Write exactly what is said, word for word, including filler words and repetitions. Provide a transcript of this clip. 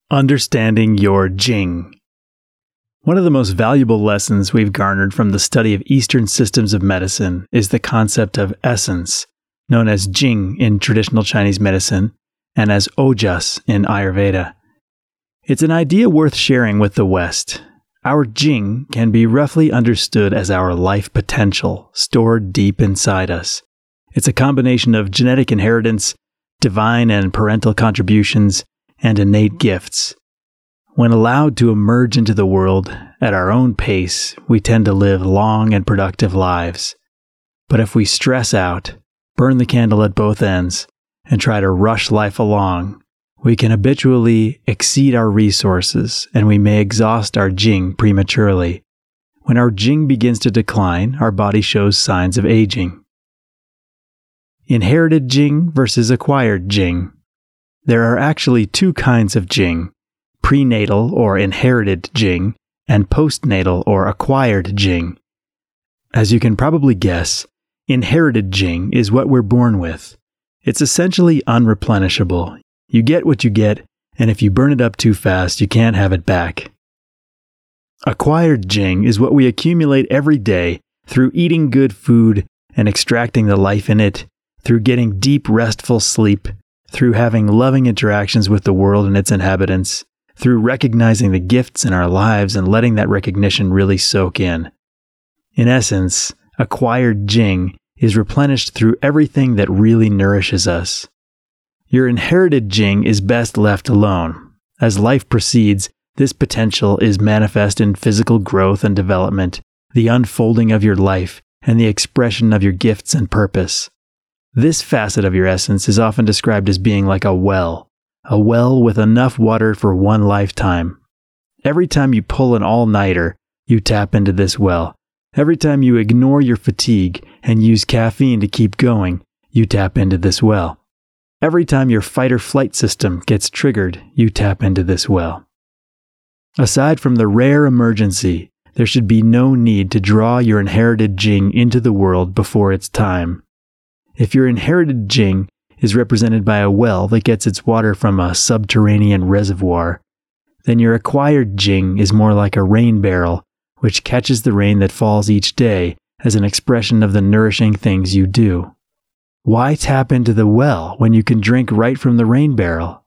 Understanding your Jing. One of the most valuable lessons we've garnered from the study of Eastern systems of medicine is the concept of essence, known as Jing in traditional Chinese medicine and as Ojas in Ayurveda. It's an idea worth sharing with the West. Our Jing can be roughly understood as our life potential stored deep inside us. It's a combination of genetic inheritance, divine and parental contributions, and innate gifts. When allowed to emerge into the world at our own pace, we tend to live long and productive lives. But if we stress out, burn the candle at both ends, and try to rush life along, we can habitually exceed our resources and we may exhaust our Jing prematurely. When our Jing begins to decline, our body shows signs of aging. Inherited Jing versus acquired Jing. There are actually two kinds of Jing, prenatal or inherited Jing and postnatal or acquired Jing. As you can probably guess, inherited Jing is what we're born with. It's essentially unreplenishable. You get what you get, and if you burn it up too fast, you can't have it back. Acquired Jing is what we accumulate every day through eating good food and extracting the life in it, through getting deep, restful sleep, through having loving interactions with the world and its inhabitants, through recognizing the gifts in our lives and letting that recognition really soak in. In essence, acquired Jing is replenished through everything that really nourishes us. Your inherited Jing is best left alone. As life proceeds, this potential is manifest in physical growth and development, the unfolding of your life, and the expression of your gifts and purpose. This facet of your essence is often described as being like a well, a well with enough water for one lifetime. Every time you pull an all-nighter, you tap into this well. Every time you ignore your fatigue and use caffeine to keep going, you tap into this well. Every time your fight-or-flight system gets triggered, you tap into this well. Aside from the rare emergency, there should be no need to draw your inherited Jing into the world before its time. If your inherited Jing is represented by a well that gets its water from a subterranean reservoir, then your acquired Jing is more like a rain barrel, which catches the rain that falls each day as an expression of the nourishing things you do. Why tap into the well when you can drink right from the rain barrel?